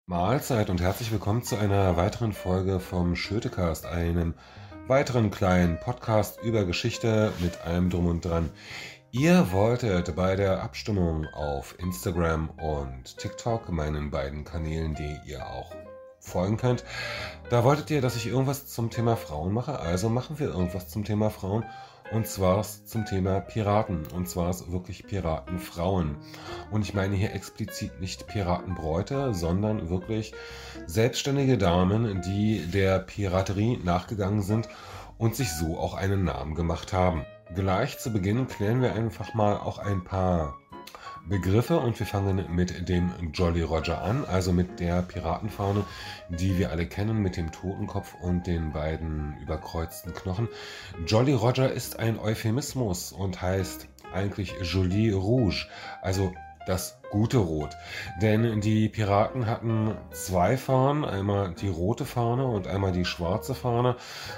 Mahlzeit und herzlich willkommen zu einer weiteren Folge vom Schötecast, einem weiteren kleinen Podcast über Geschichte mit allem drum und dran. Ihr wolltet bei der Abstimmung auf Instagram und TikTok, meinen beiden Kanälen, die ihr auch folgen könnt, da wolltet ihr, dass ich irgendwas zum Thema Frauen mache, also machen wir irgendwas zum Thema Frauen. Und zwar zum Thema Piraten. Und zwar wirklich Piratenfrauen. Und ich meine hier explizit nicht Piratenbräute, sondern wirklich selbstständige Damen, die der Piraterie nachgegangen sind und sich so auch einen Namen gemacht haben. Gleich zu Beginn klären wir einfach mal auch ein paar Begriffe und wir fangen mit dem Jolly Roger an, also mit der Piratenfahne, die wir alle kennen, mit dem Totenkopf und den beiden überkreuzten Knochen. Jolly Roger ist ein Euphemismus und heißt eigentlich Jolie Rouge, also das gute Rot. Denn die Piraten hatten zwei Fahnen, einmal die rote Fahne und einmal die schwarze Fahne,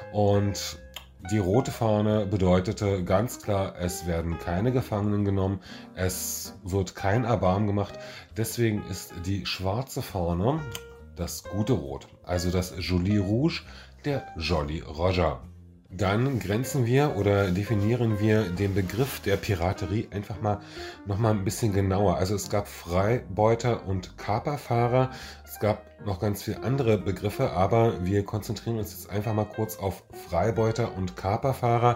und die rote Fahne bedeutete ganz klar, es werden keine Gefangenen genommen, es wird kein Erbarmen gemacht. Deswegen ist die schwarze Fahne das gute Rot, also das Jolie Rouge, der Jolly Roger. Dann grenzen wir oder definieren wir den Begriff der Piraterie einfach mal nochmal ein bisschen genauer. Also es gab Freibeuter und Kaperfahrer, es gab noch ganz viele andere Begriffe, aber wir konzentrieren uns jetzt einfach mal kurz auf Freibeuter und Kaperfahrer.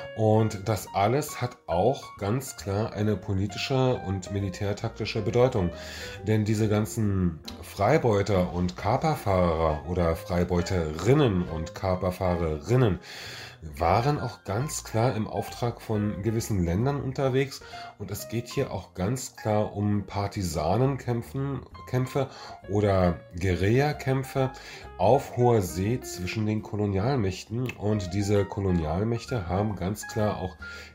Und das alles hat auch ganz klar eine politische und militärtaktische Bedeutung. Denn diese ganzen Freibeuter und Kaperfahrer oder Freibeuterinnen und Kaperfahrerinnen waren auch ganz klar im Auftrag von gewissen Ländern unterwegs, und es geht hier auch ganz klar um Partisanenkämpfe oder Guerillakämpfe auf hoher See zwischen den Kolonialmächten, und diese Kolonialmächte haben ganz klar auch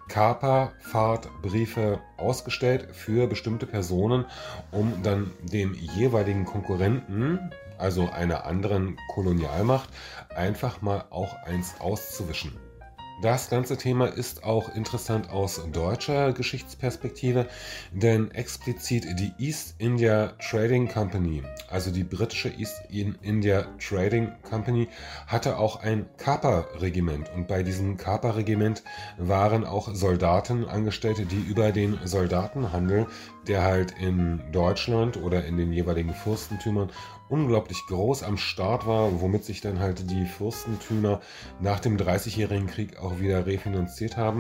Kaperfahrtbriefe ausgestellt für bestimmte Personen, um dann dem jeweiligen Konkurrenten, also einer anderen Kolonialmacht, einfach mal auch eins auszuwischen. Das ganze Thema ist auch interessant aus deutscher Geschichtsperspektive, denn explizit die East India Trading Company, also die britische East India Trading Company, hatte auch ein Kaperregiment, und bei diesem Kaperregiment waren auch Soldaten angestellt, die über den Soldatenhandel, der halt in Deutschland oder in den jeweiligen Fürstentümern unglaublich groß am Start war, womit sich dann halt die Fürstentümer nach dem 30-jährigen Krieg auch wieder refinanziert haben.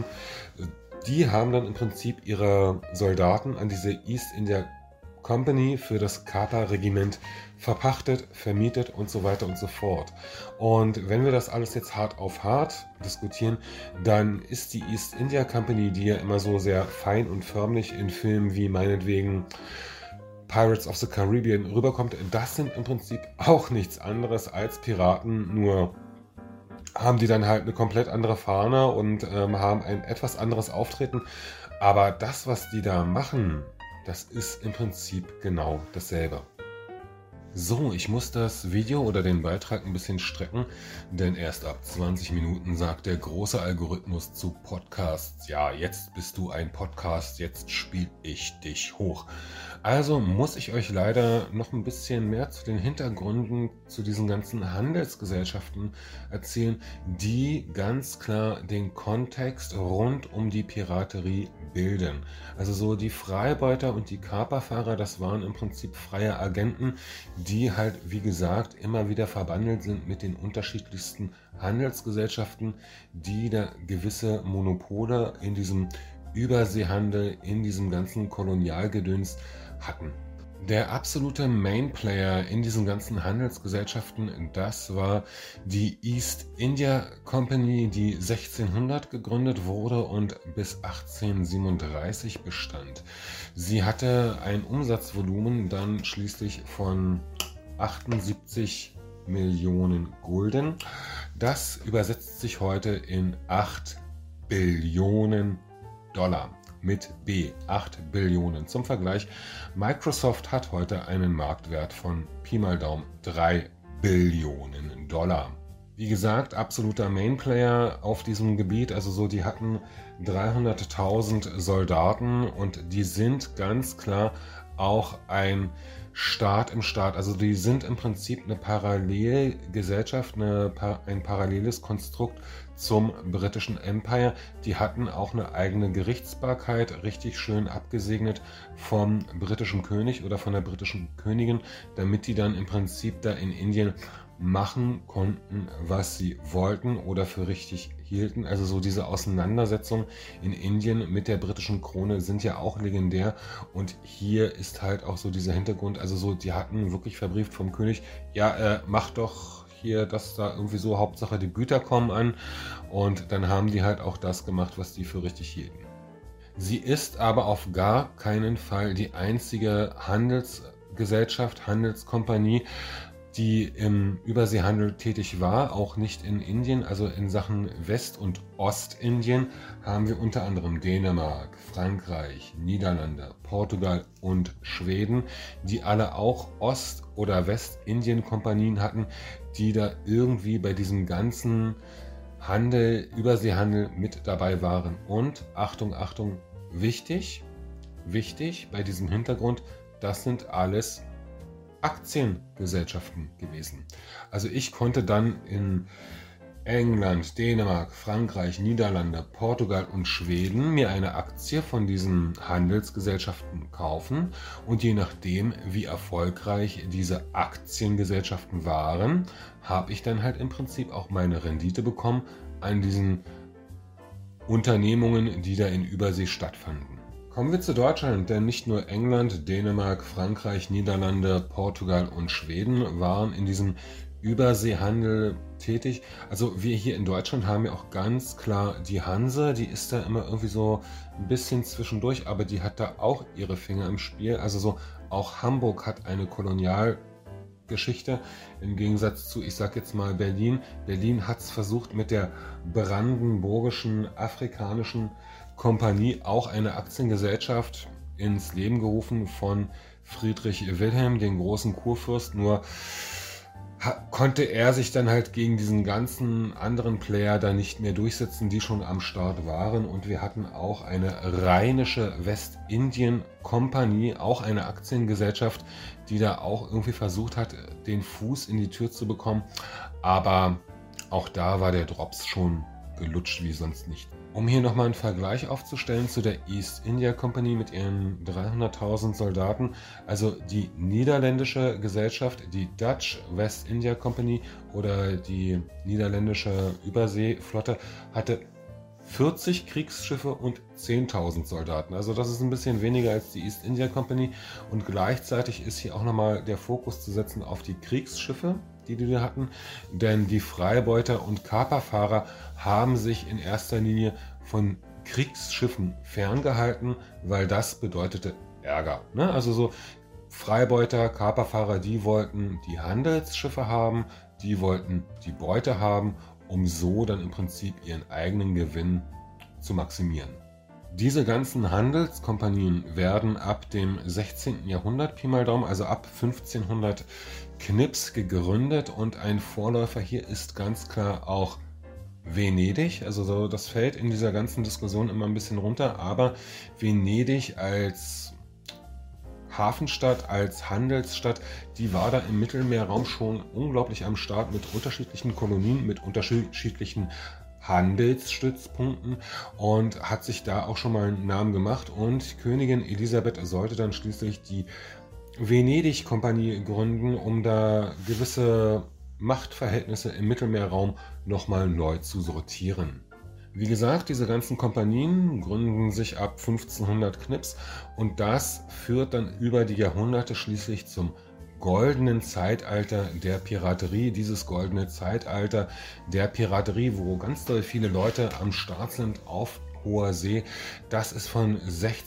Die haben dann im Prinzip ihre Soldaten an diese East India Company für das Kaperregiment verpachtet, vermietet und so weiter und so fort. Und wenn wir das alles jetzt hart auf hart diskutieren, dann ist die East India Company, die ja immer so sehr fein und förmlich in Filmen wie meinetwegen Pirates of the Caribbean rüberkommt, das sind im Prinzip auch nichts anderes als Piraten, nur haben die dann halt eine komplett andere Fahne und haben ein etwas anderes Auftreten. Aber das, was die da machen, das ist im Prinzip genau dasselbe. So, ich muss das Video oder den Beitrag ein bisschen strecken, denn erst ab 20 Minuten sagt der große Algorithmus zu Podcasts: ja, jetzt bist du ein Podcast, jetzt spiele ich dich hoch. Also muss ich euch leider noch ein bisschen mehr zu den Hintergründen zu diesen ganzen Handelsgesellschaften erzählen, die ganz klar den Kontext rund um die Piraterie bilden. Also so die Freibeuter und die Kaperfahrer, das waren im Prinzip freie Agenten, die halt, wie gesagt, immer wieder verbandelt sind mit den unterschiedlichsten Handelsgesellschaften, die da gewisse Monopole in diesem Überseehandel, in diesem ganzen Kolonialgedöns hatten. Der absolute Mainplayer in diesen ganzen Handelsgesellschaften, das war die East India Company, die 1600 gegründet wurde und bis 1837 bestand. Sie hatte ein Umsatzvolumen dann schließlich von 78 Millionen Gulden. Das übersetzt sich heute in 8 Billionen Dollar. Mit B, 8 Billionen. Zum Vergleich, Microsoft hat heute einen Marktwert von Pi mal Daumen 3 Billionen Dollar. Wie gesagt, absoluter Mainplayer auf diesem Gebiet, also so, die hatten 300.000 Soldaten und die sind ganz klar auch ein Staat im Staat. Also die sind im Prinzip eine Parallelgesellschaft, ein paralleles Konstrukt zum britischen Empire. Die hatten auch eine eigene Gerichtsbarkeit, richtig schön abgesegnet vom britischen König oder von der britischen Königin, damit die dann im Prinzip da in Indien machen konnten, was sie wollten oder für richtig hielten. Also so diese Auseinandersetzungen in Indien mit der britischen Krone sind ja auch legendär, und hier ist halt auch so dieser Hintergrund, also so, die hatten wirklich verbrieft vom König, ja, mach doch hier, dass da irgendwie so, Hauptsache die Güter kommen an, und dann haben die halt auch das gemacht, was die für richtig hielten. Sie ist aber auf gar keinen Fall die einzige Handelsgesellschaft, Handelskompanie, die im Überseehandel tätig war, auch nicht in Indien. Also in Sachen West- und Ostindien haben wir unter anderem Dänemark, Frankreich, Niederlande, Portugal und Schweden, die alle auch Ost- oder Westindien-Kompanien hatten, die da irgendwie bei diesem ganzen Handel, Überseehandel mit dabei waren. Und Achtung, Achtung, wichtig bei diesem Hintergrund, das sind alles Aktiengesellschaften gewesen. Also ich konnte dann in England, Dänemark, Frankreich, Niederlande, Portugal und Schweden mir eine Aktie von diesen Handelsgesellschaften kaufen, und je nachdem, wie erfolgreich diese Aktiengesellschaften waren, habe ich dann halt im Prinzip auch meine Rendite bekommen an diesen Unternehmungen, die da in Übersee stattfanden. Kommen wir zu Deutschland, denn nicht nur England, Dänemark, Frankreich, Niederlande, Portugal und Schweden waren in diesem Überseehandel tätig. Also wir hier in Deutschland haben ja auch ganz klar die Hanse, die ist da immer irgendwie so ein bisschen zwischendurch, aber die hat da auch ihre Finger im Spiel. Also so, auch Hamburg hat eine Kolonialgeschichte im Gegensatz zu, ich sag jetzt mal, Berlin. Berlin hat es versucht mit der brandenburgischen afrikanischen Kompanie, auch eine Aktiengesellschaft ins Leben gerufen von Friedrich Wilhelm, den großen Kurfürst. Nur konnte er sich dann halt gegen diesen ganzen anderen Player da nicht mehr durchsetzen, die schon am Start waren. Und wir hatten auch eine rheinische Westindien-Kompanie, auch eine Aktiengesellschaft, die da auch irgendwie versucht hat, den Fuß in die Tür zu bekommen. Aber auch da war der Drops schon gelutscht wie sonst nicht. Um hier nochmal einen Vergleich aufzustellen zu der East India Company mit ihren 300.000 Soldaten, also die niederländische Gesellschaft, die Dutch West India Company oder die niederländische Überseeflotte, hatte 40 Kriegsschiffe und 10.000 Soldaten. Also das ist ein bisschen weniger als die East India Company, und gleichzeitig ist hier auch nochmal der Fokus zu setzen auf die Kriegsschiffe, die da hatten, denn die Freibeuter und Kaperfahrer haben sich in erster Linie von Kriegsschiffen ferngehalten, weil das bedeutete Ärger. Ne? Also so Freibeuter, Kaperfahrer, die wollten die Handelsschiffe haben, die wollten die Beute haben, um so dann im Prinzip ihren eigenen Gewinn zu maximieren. Diese ganzen Handelskompanien werden ab dem 16. Jahrhundert, Pi mal Daumen, also ab 1500 Knips gegründet, und ein Vorläufer hier ist ganz klar auch Venedig. Also so, das fällt in dieser ganzen Diskussion immer ein bisschen runter, aber Venedig als Hafenstadt, als Handelsstadt, die war da im Mittelmeerraum schon unglaublich am Start mit unterschiedlichen Kolonien, mit unterschiedlichen Handelsstützpunkten, und hat sich da auch schon mal einen Namen gemacht, und Königin Elisabeth sollte dann schließlich die Venedig-Kompanie gründen, um da gewisse Machtverhältnisse im Mittelmeerraum nochmal neu zu sortieren. Wie gesagt, diese ganzen Kompanien gründen sich ab 1500 Knips, und das führt dann über die Jahrhunderte schließlich zum goldenen Zeitalter der Piraterie. Dieses goldene Zeitalter der Piraterie, wo ganz doll viele Leute am Start sind auf hoher See, das ist von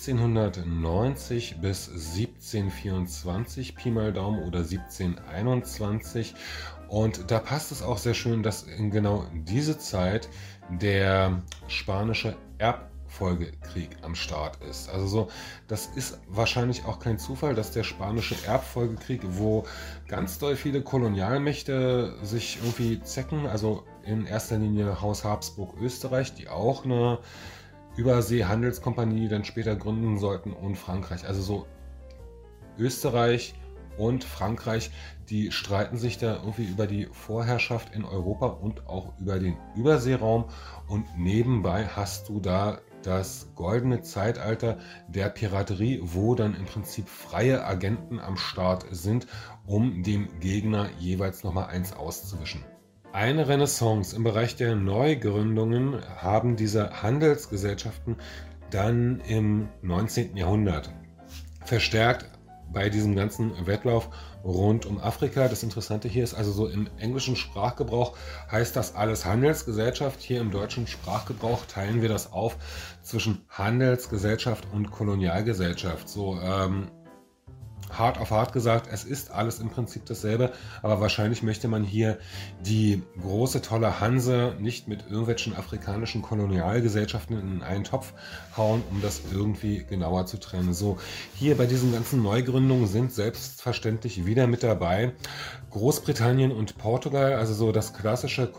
1690 bis 1724 Pi mal Daumen oder 1721, und da passt es auch sehr schön, dass in genau diese Zeit der spanische Erbfolgekrieg am Start ist. Also so, das ist wahrscheinlich auch kein Zufall, dass der spanische Erbfolgekrieg, wo ganz doll viele Kolonialmächte sich irgendwie zecken, also in erster Linie Haus Habsburg Österreich, die auch eine Überseehandelskompanie dann später gründen sollten, und Frankreich. Also so Österreich und Frankreich, die streiten sich da irgendwie über die Vorherrschaft in Europa und auch über den Überseeraum. Und nebenbei hast du da das goldene Zeitalter der Piraterie, wo dann im Prinzip freie Agenten am Start sind, um dem Gegner jeweils nochmal eins auszuwischen. Eine Renaissance im Bereich der Neugründungen haben diese Handelsgesellschaften dann im 19. Jahrhundert verstärkt bei diesem ganzen Wettlauf rund um Afrika. Das Interessante hier ist also so, im englischen Sprachgebrauch heißt das alles Handelsgesellschaft. Hier im deutschen Sprachgebrauch teilen wir das auf zwischen Handelsgesellschaft und Kolonialgesellschaft. So hart auf hart gesagt, es ist alles im Prinzip dasselbe, aber wahrscheinlich möchte man hier die große, tolle Hanse nicht mit irgendwelchen afrikanischen Kolonialgesellschaften in einen Topf hauen, um das irgendwie genauer zu trennen. So, hier bei diesen ganzen Neugründungen sind selbstverständlich wieder mit dabei Großbritannien und Portugal, also so das klassische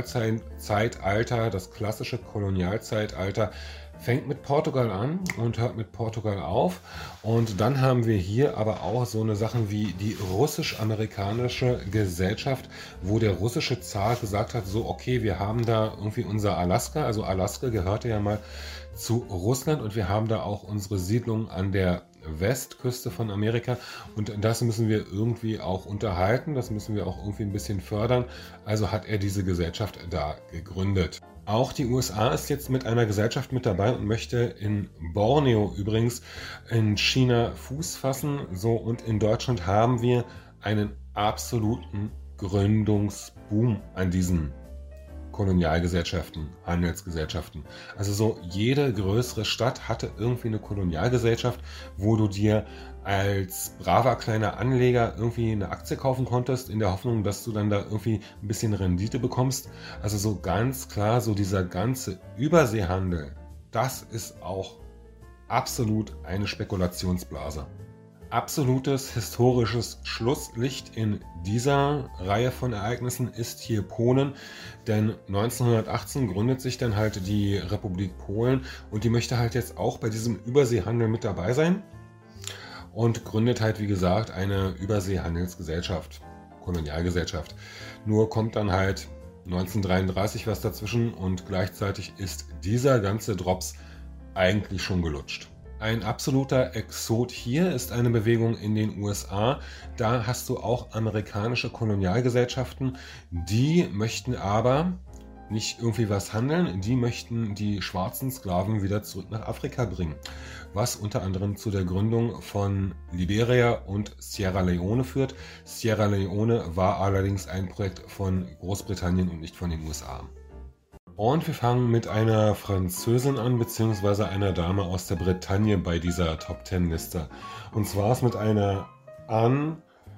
Kolonialzeitalter, fängt mit Portugal an und hört mit Portugal auf. Und dann haben wir hier aber auch so eine Sachen wie die russisch-amerikanische Gesellschaft, wo der russische Zar gesagt hat, so okay, wir haben da irgendwie unser Alaska, also Alaska gehörte ja mal zu Russland und wir haben da auch unsere Siedlung an der Westküste von Amerika und das müssen wir irgendwie auch unterhalten, das müssen wir auch irgendwie ein bisschen fördern. Also hat er diese Gesellschaft da gegründet. Auch die USA ist jetzt mit einer Gesellschaft mit dabei und möchte in Borneo übrigens in China Fuß fassen. So, und in Deutschland haben wir einen absoluten Gründungsboom an diesen Kolonialgesellschaften, Handelsgesellschaften. Also so jede größere Stadt hatte irgendwie eine Kolonialgesellschaft, wo du dir als braver kleiner Anleger irgendwie eine Aktie kaufen konntest, in der Hoffnung, dass du dann da irgendwie ein bisschen Rendite bekommst. Also so ganz klar, so dieser ganze Überseehandel, das ist auch absolut eine Spekulationsblase. Absolutes historisches Schlusslicht in dieser Reihe von Ereignissen ist hier Polen, denn 1918 gründet sich dann halt die Republik Polen und die möchte halt jetzt auch bei diesem Überseehandel mit dabei sein und gründet halt, wie gesagt, eine Überseehandelsgesellschaft, Kolonialgesellschaft. Nur kommt dann halt 1933 was dazwischen und gleichzeitig ist dieser ganze Drops eigentlich schon gelutscht. Ein absoluter Exot hier ist eine Bewegung in den USA. Da hast du auch amerikanische Kolonialgesellschaften, die möchten aber nicht irgendwie was handeln, die möchten die schwarzen Sklaven wieder zurück nach Afrika bringen. Was unter anderem zu der Gründung von Liberia und Sierra Leone führt. Sierra Leone war allerdings ein Projekt von Großbritannien und nicht von den USA. Und wir fangen mit einer Französin an, beziehungsweise einer Dame aus der Bretagne bei dieser Top-10-Liste. Und zwar ist mit einer Anne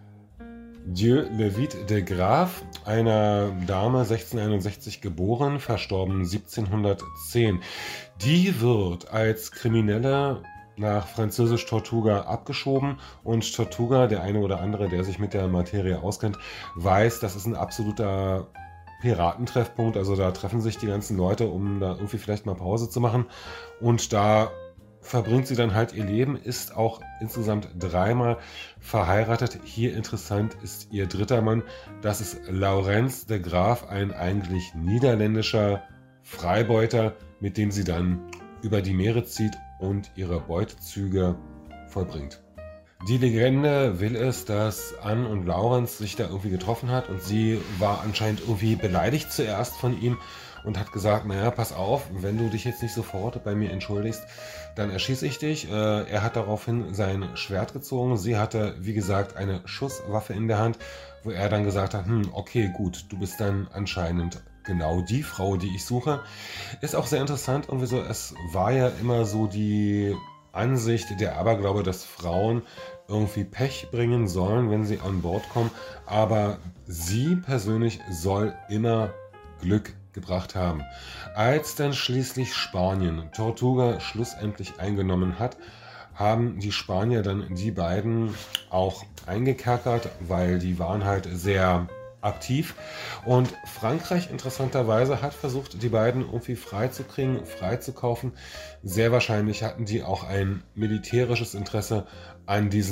Dieu Levitte de Graaf, einer Dame 1661 geboren, verstorben 1710. Die wird als Kriminelle nach Französisch Tortuga abgeschoben und Tortuga, der eine oder andere, der sich mit der Materie auskennt, weiß, das ist ein absoluter Piratentreffpunkt, also da treffen sich die ganzen Leute, um da irgendwie vielleicht mal Pause zu machen und da verbringt sie dann halt ihr Leben, ist auch insgesamt 3-mal verheiratet. Hier interessant ist ihr 3. Mann, das ist Laurens de Graaf, ein eigentlich niederländischer Freibeuter, mit dem sie dann über die Meere zieht und ihre Beutezüge vollbringt. Die Legende will es, dass Anne und Laurens sich da irgendwie getroffen hat und sie war anscheinend irgendwie beleidigt zuerst von ihm und hat gesagt, naja, pass auf, wenn du dich jetzt nicht sofort bei mir entschuldigst, dann erschieße ich dich. Er hat daraufhin sein Schwert gezogen. Sie hatte, wie gesagt, eine Schusswaffe in der Hand, wo er dann gesagt hat, okay, gut, du bist dann anscheinend genau die Frau, die ich suche. Ist auch sehr interessant, irgendwie so, es war ja immer so die Ansicht, der Aberglaube, dass Frauen irgendwie Pech bringen sollen, wenn sie an Bord kommen, aber sie persönlich soll immer Glück gebracht haben. Als dann schließlich Spanien Tortuga schlussendlich eingenommen hat, haben die Spanier dann die beiden auch eingekerkert, weil die waren halt sehr aktiv und Frankreich interessanterweise hat versucht, die beiden irgendwie freizukriegen, freizukaufen. Sehr wahrscheinlich hatten die auch ein militärisches Interesse an diesen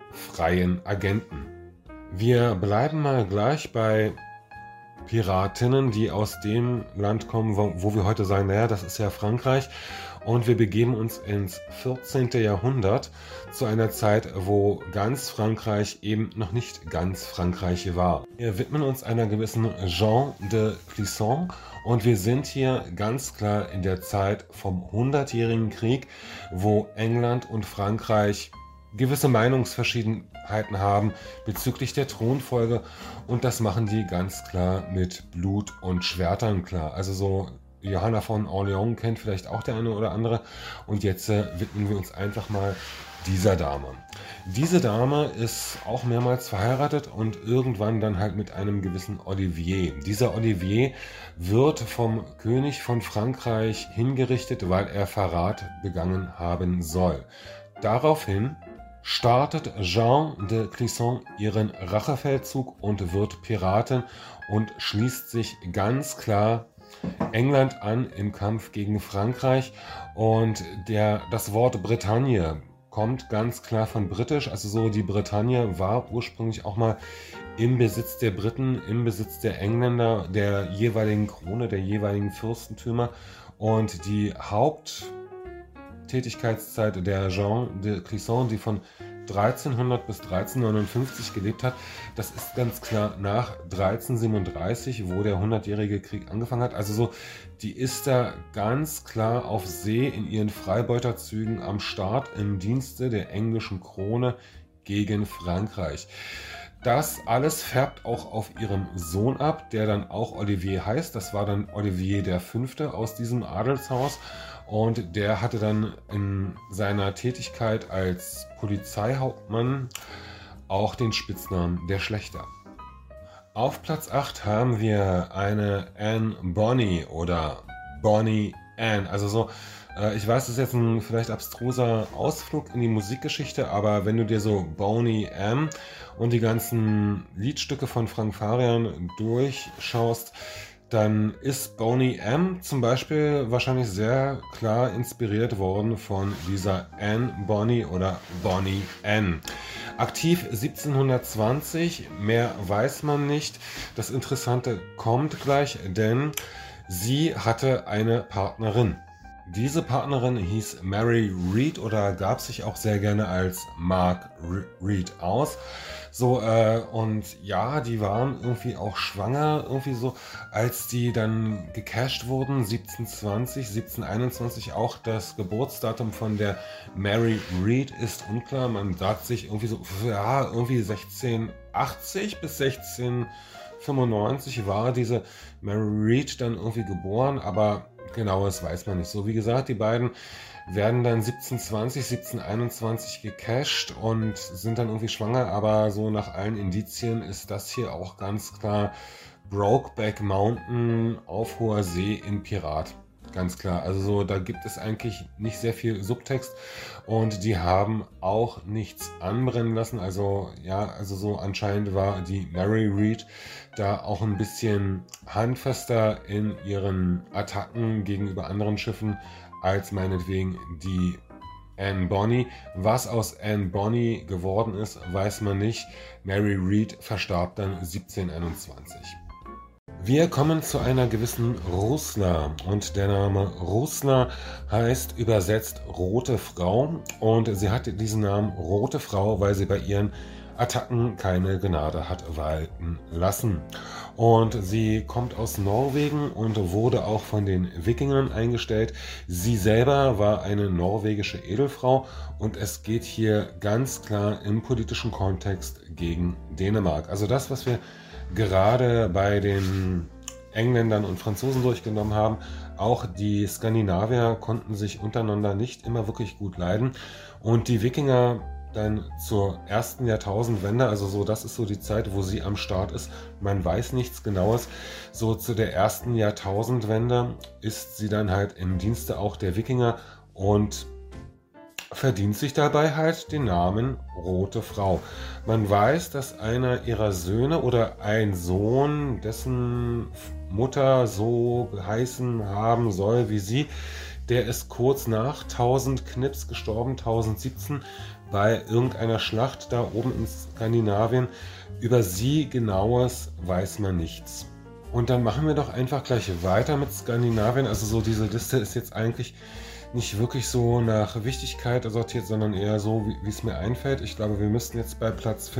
freien Agenten. Wir bleiben mal gleich bei Piratinnen, die aus dem Land kommen, wo wir heute sagen, naja, das ist ja Frankreich. Und wir begeben uns ins 14. Jahrhundert, zu einer Zeit, wo ganz Frankreich eben noch nicht ganz Frankreich war. Wir widmen uns einer gewissen Jean de Clisson und wir sind hier ganz klar in der Zeit vom 100-jährigen Krieg, wo England und Frankreich gewisse Meinungsverschiedenheiten haben bezüglich der Thronfolge, und das machen die ganz klar mit Blut und Schwertern klar. Also so Johanna von Orléans kennt vielleicht auch der eine oder andere, und jetzt widmen wir uns einfach mal dieser Dame. Diese Dame ist auch mehrmals verheiratet und irgendwann dann halt mit einem gewissen Olivier. Dieser Olivier wird vom König von Frankreich hingerichtet, weil er Verrat begangen haben soll. Daraufhin startet Jean de Clisson ihren Rachefeldzug und wird Piratin und schließt sich ganz klar England an im Kampf gegen Frankreich. Und das Wort Bretagne kommt ganz klar von britisch, also so die Bretagne war ursprünglich auch mal im Besitz der Briten, im Besitz der Engländer, der jeweiligen Krone, der jeweiligen Fürstentümer, und die Haupttätigkeitszeit der Jean de Clisson, die von 1300 bis 1359 gelebt hat, das ist ganz klar nach 1337, wo der 100-jährige Krieg angefangen hat. Also so, die ist da ganz klar auf See in ihren Freibeuterzügen am Start im Dienste der englischen Krone gegen Frankreich. Das alles färbt auch auf ihrem Sohn ab, der dann auch Olivier heißt. Das war dann Olivier V. aus diesem Adelshaus. Und der hatte dann in seiner Tätigkeit als Polizeihauptmann auch den Spitznamen der Schlächter. Auf Platz 8 haben wir eine Anne Bonny oder Bonnie Anne. Also so, ich weiß, das ist jetzt ein vielleicht abstruser Ausflug in die Musikgeschichte, aber wenn du dir so Boney M. und die ganzen Liedstücke von Frank Farian durchschaust, dann ist Boney M. zum Beispiel wahrscheinlich sehr klar inspiriert worden von dieser Anne Bonny oder Bonnie Anne. Aktiv 1720, mehr weiß man nicht. Das Interessante kommt gleich, denn sie hatte eine Partnerin. Diese Partnerin hieß Mary Read oder gab sich auch sehr gerne als Mark Read aus. So, und ja, die waren irgendwie auch schwanger, irgendwie so, als die dann gecasht wurden, 1720, 1721, auch das Geburtsdatum von der Mary Read ist unklar. Man sagt sich irgendwie so, ja, irgendwie 1680 bis 1695 war diese Mary Read dann irgendwie geboren, aber genaues weiß man nicht. So, wie gesagt, die beiden werden dann 1720, 1721 gecasht und sind dann irgendwie schwanger, aber so nach allen Indizien ist das hier auch ganz klar Brokeback Mountain auf hoher See in Pirat. Ganz klar, also so, da gibt es eigentlich nicht sehr viel Subtext und die haben auch nichts anbrennen lassen. Also ja, also so anscheinend war die Mary Read da auch ein bisschen handfester in ihren Attacken gegenüber anderen Schiffen als meinetwegen die Anne Bonny. Was aus Anne Bonny geworden ist, weiß man nicht. Mary Read verstarb dann 1721. Wir kommen zu einer gewissen Rusla und der Name Rusla heißt übersetzt Rote Frau und sie hatte diesen Namen Rote Frau, weil sie bei ihren Attacken keine Gnade hat walten lassen. Und sie kommt aus Norwegen und wurde auch von den Wikingern eingestellt. Sie selber war eine norwegische Edelfrau und es geht hier ganz klar im politischen Kontext gegen Dänemark. Also das, was wir gerade bei den Engländern und Franzosen durchgenommen haben, auch die Skandinavier konnten sich untereinander nicht immer wirklich gut leiden und die Wikinger dann zur ersten Jahrtausendwende, also so, das ist so die Zeit, wo sie am Start ist. Man weiß nichts Genaues. So zu der ersten Jahrtausendwende ist sie dann halt im Dienste auch der Wikinger und verdient sich dabei halt den Namen Rote Frau. Man weiß, dass einer ihrer Söhne oder ein Sohn, dessen Mutter so geheißen haben soll wie sie, der ist kurz nach 1000 Knips gestorben, 1017, bei irgendeiner Schlacht da oben in Skandinavien. Über sie genaues weiß man nichts. Und dann machen wir doch einfach gleich weiter mit Skandinavien. Also so diese Liste ist jetzt eigentlich nicht wirklich so nach Wichtigkeit sortiert, sondern eher so, wie es mir einfällt. Ich glaube, wir müssten jetzt bei Platz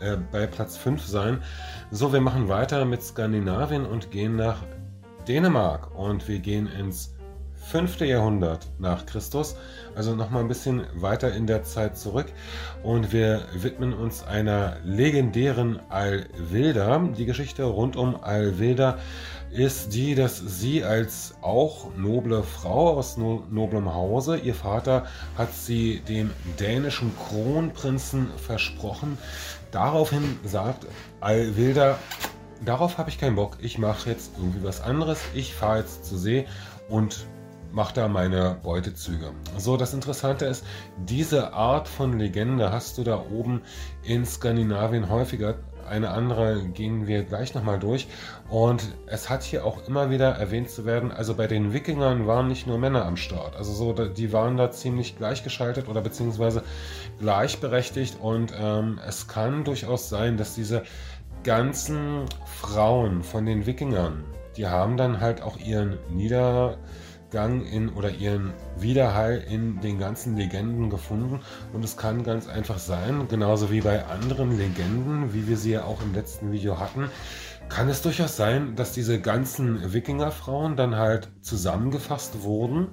5 sein. So, wir machen weiter mit Skandinavien und gehen nach Dänemark. Und wir gehen ins 5. Jahrhundert nach Christus, also nochmal ein bisschen weiter in der Zeit zurück. Und wir widmen uns einer legendären Alvilda. Die Geschichte rund um Alvilda ist die, dass sie als auch noble Frau aus noblem Hause, ihr Vater hat sie dem dänischen Kronprinzen versprochen. Daraufhin sagt Alvilda: Darauf habe ich keinen Bock, ich mache jetzt irgendwie was anderes, ich fahre jetzt zur See und mache da meine Beutezüge. So, das Interessante ist, diese Art von Legende hast du da oben in Skandinavien häufiger. Eine andere gehen wir gleich nochmal durch. Und es hat hier auch immer wieder erwähnt zu werden, also bei den Wikingern waren nicht nur Männer am Start. Also so, die waren da ziemlich gleichgeschaltet oder beziehungsweise gleichberechtigt. Und es kann durchaus sein, dass diese ganzen Frauen von den Wikingern, die haben dann halt auch ihren Niedergang oder ihren Widerhall in den ganzen Legenden gefunden. Und es kann ganz einfach sein, genauso wie bei anderen Legenden, wie wir sie ja auch im letzten Video hatten, kann es durchaus sein, dass diese ganzen Wikingerfrauen dann halt zusammengefasst wurden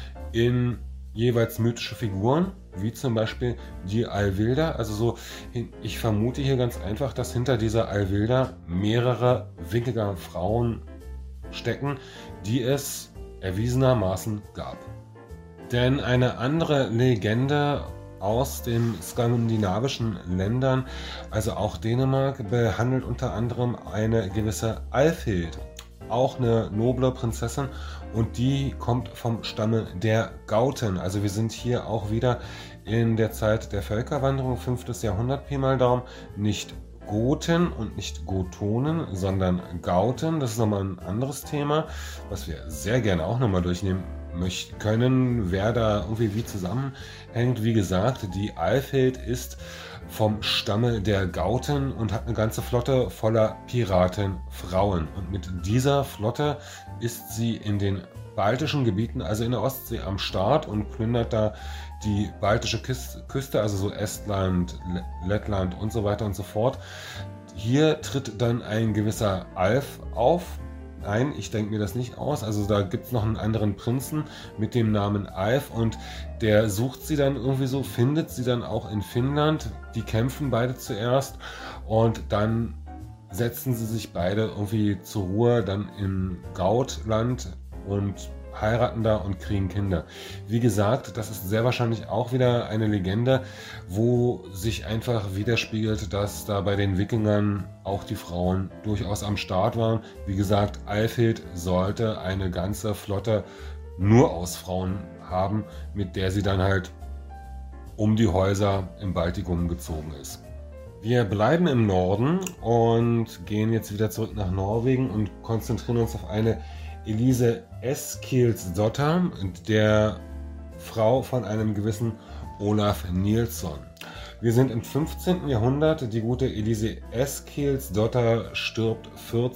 in jeweils mythische Figuren, wie zum Beispiel die Alvilda. Also so, ich vermute hier ganz einfach, dass hinter dieser Alvilda mehrere Wikingerfrauen stecken, die es erwiesenermaßen gab. Denn eine andere Legende aus den skandinavischen Ländern, also auch Dänemark, behandelt unter anderem eine gewisse Alfhild, auch eine noble Prinzessin, und die kommt vom Stamme der Gauten. Also wir sind hier auch wieder in der Zeit der Völkerwanderung, 5. Jahrhundert Pi mal Daumen, nicht Goten und nicht Gotonen, sondern Gauten. Das ist nochmal ein anderes Thema, was wir sehr gerne auch nochmal durchnehmen können, wer da irgendwie wie zusammenhängt. Wie gesagt, die Alfhild ist vom Stamme der Gauten und hat eine ganze Flotte voller Piratenfrauen. Und mit dieser Flotte ist sie in den baltischen Gebieten, also in der Ostsee, am Start und plündert da die baltische Küste, also so Estland, Lettland und so weiter und so fort. Hier tritt dann ein gewisser Alf auf. Nein, ich denke mir das nicht aus. Also da gibt es noch einen anderen Prinzen mit dem Namen Alf und der sucht sie dann irgendwie so, findet sie dann auch in Finnland. Die kämpfen beide zuerst und dann setzen sie sich beide irgendwie zur Ruhe dann in Gautland und heiraten da und kriegen Kinder. Wie gesagt, das ist sehr wahrscheinlich auch wieder eine Legende, wo sich einfach widerspiegelt, dass da bei den Wikingern auch die Frauen durchaus am Start waren. Wie gesagt, Alfhild sollte eine ganze Flotte nur aus Frauen haben, mit der sie dann halt um die Häuser im Baltikum gezogen ist. Wir bleiben im Norden und gehen jetzt wieder zurück nach Norwegen und konzentrieren uns auf eine Elise Eskilsdotter, der Frau von einem gewissen Olaf Nilsson. Wir sind im 15. Jahrhundert. Die gute Elise Eskilsdotter stirbt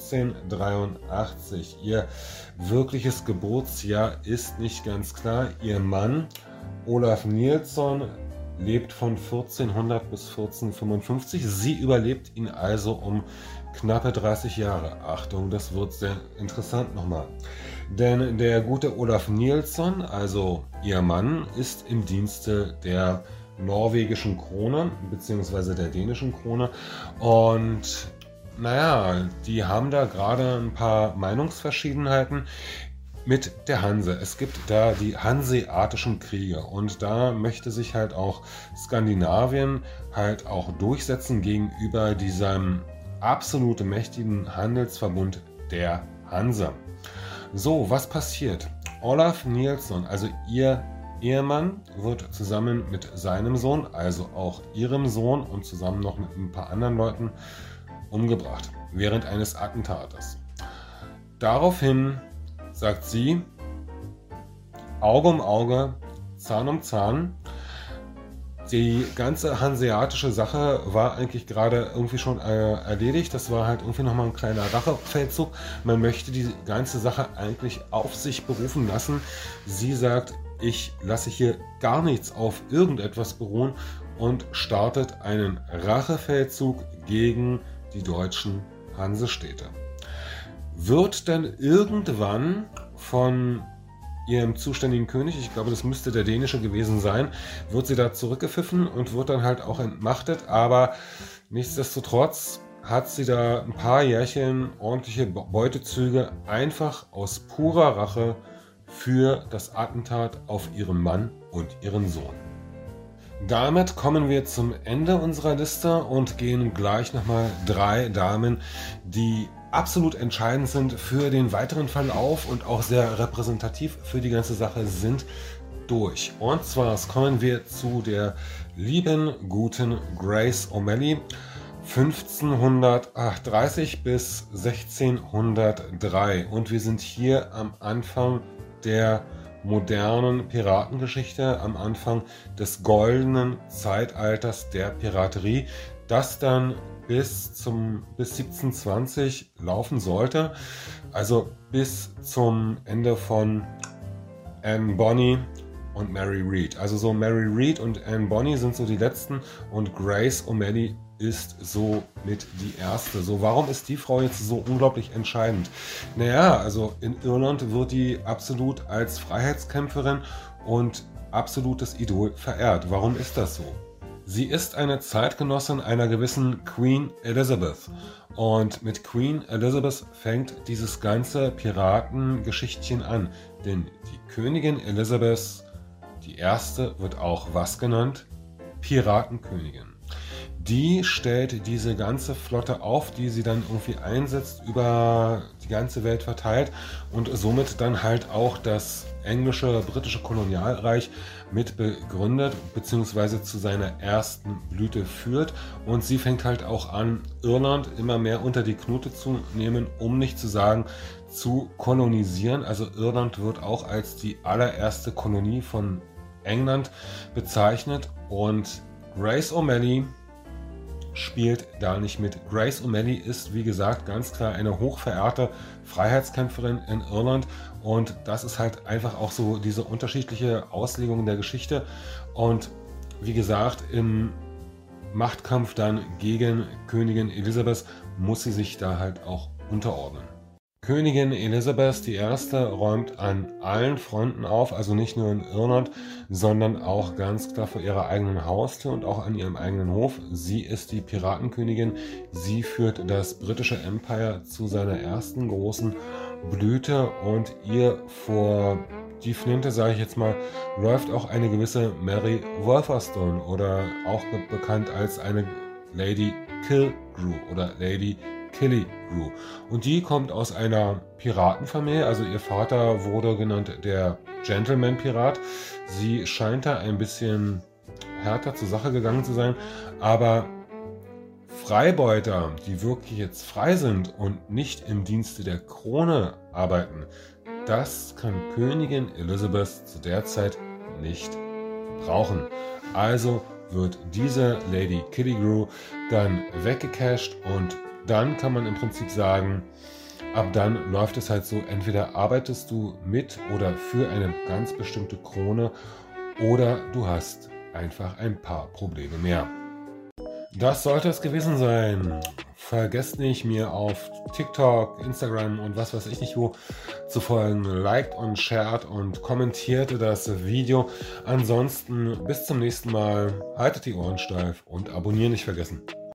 1483. Ihr wirkliches Geburtsjahr ist nicht ganz klar. Ihr Mann Olaf Nilsson lebt von 1400 bis 1455. Sie überlebt ihn also um knappe 30 Jahre. Achtung, das wird sehr interessant nochmal. Denn der gute Olaf Nilsson, also ihr Mann, ist im Dienste der norwegischen Krone bzw. der dänischen Krone. Und naja, die haben da gerade ein paar Meinungsverschiedenheiten mit der Hanse. Es gibt da die hanseatischen Kriege und da möchte sich halt auch Skandinavien halt auch durchsetzen gegenüber diesem absolut mächtigen Handelsverbund der Hanse. So, was passiert? Olaf Nilsson, also ihr Ehemann, wird zusammen mit seinem Sohn, also auch ihrem Sohn und zusammen noch mit ein paar anderen Leuten umgebracht während eines Attentates. Daraufhin sagt sie, Auge um Auge, Zahn um Zahn, Die ganze hanseatische Sache war eigentlich gerade irgendwie schon erledigt. Das war halt irgendwie nochmal ein kleiner Rachefeldzug. Man möchte die ganze Sache eigentlich auf sich berufen lassen. Sie sagt, ich lasse hier gar nichts auf irgendetwas beruhen und startet einen Rachefeldzug gegen die deutschen Hansestädte. Wird dann irgendwann von ihrem zuständigen König, ich glaube, das müsste der dänische gewesen sein, wird sie da zurückgepfiffen und wird dann halt auch entmachtet, aber nichtsdestotrotz hat sie da ein paar Jährchen ordentliche Beutezüge einfach aus purer Rache für das Attentat auf ihren Mann und ihren Sohn. Damit kommen wir zum Ende unserer Liste und gehen gleich nochmal 3 Damen, die absolut entscheidend sind für den weiteren Verlauf und auch sehr repräsentativ für die ganze Sache sind, durch. Und zwar kommen wir zu der lieben, guten Grace O'Malley, 1530 bis 1603. Und wir sind hier am Anfang der modernen Piratengeschichte, am Anfang des goldenen Zeitalters der Piraterie, das dann bis 1720 laufen sollte, also bis zum Ende von Anne Bonny und Mary Read. Also so Mary Read und Anne Bonny sind so die letzten und Grace O'Malley ist so mit die erste. So, warum ist die Frau jetzt so unglaublich entscheidend? Naja, also in Irland wird die absolut als Freiheitskämpferin und absolutes Idol verehrt. Warum ist das so? Sie ist eine Zeitgenossin einer gewissen Queen Elizabeth. Und mit Queen Elizabeth fängt dieses ganze Piratengeschichtchen an. Denn die Königin Elizabeth, die erste, wird auch was genannt? Piratenkönigin. Die stellt diese ganze Flotte auf, die sie dann irgendwie einsetzt, über die ganze Welt verteilt und somit dann halt auch das englische, britische Kolonialreich mit begründet bzw. zu seiner ersten Blüte führt. Und sie fängt halt auch an, Irland immer mehr unter die Knute zu nehmen, um nicht zu sagen, zu kolonisieren. Also Irland wird auch als die allererste Kolonie von England bezeichnet und Grace O'Malley spielt da nicht mit. Grace O'Malley ist, wie gesagt, ganz klar eine hochverehrte Freiheitskämpferin in Irland und das ist halt einfach auch so diese unterschiedliche Auslegung der Geschichte und wie gesagt, im Machtkampf dann gegen Königin Elisabeth muss sie sich da halt auch unterordnen. Königin Elisabeth I. räumt an allen Fronten auf, also nicht nur in Irland, sondern auch ganz klar vor ihrer eigenen Haustür und auch an ihrem eigenen Hof. Sie ist die Piratenkönigin, sie führt das britische Empire zu seiner ersten großen Blüte und ihr vor die Flinte, sage ich jetzt mal, läuft auch eine gewisse Mary Wolferstone oder auch bekannt als eine Lady Killigrew oder Lady Killigrew. Und die kommt aus einer Piratenfamilie, also ihr Vater wurde genannt der Gentleman-Pirat. Sie scheint da ein bisschen härter zur Sache gegangen zu sein, aber Freibeuter, die wirklich jetzt frei sind und nicht im Dienste der Krone arbeiten, das kann Königin Elizabeth zu der Zeit nicht brauchen. Also wird diese Lady Killigrew dann weggecasht und dann kann man im Prinzip sagen, ab dann läuft es halt so, entweder arbeitest du mit oder für eine ganz bestimmte Krone oder du hast einfach ein paar Probleme mehr. Das sollte es gewesen sein. Vergesst nicht, mir auf TikTok, Instagram und was weiß ich nicht wo zu folgen. Liked und shared und kommentiert das Video. Ansonsten bis zum nächsten Mal. Haltet die Ohren steif und abonnieren nicht vergessen.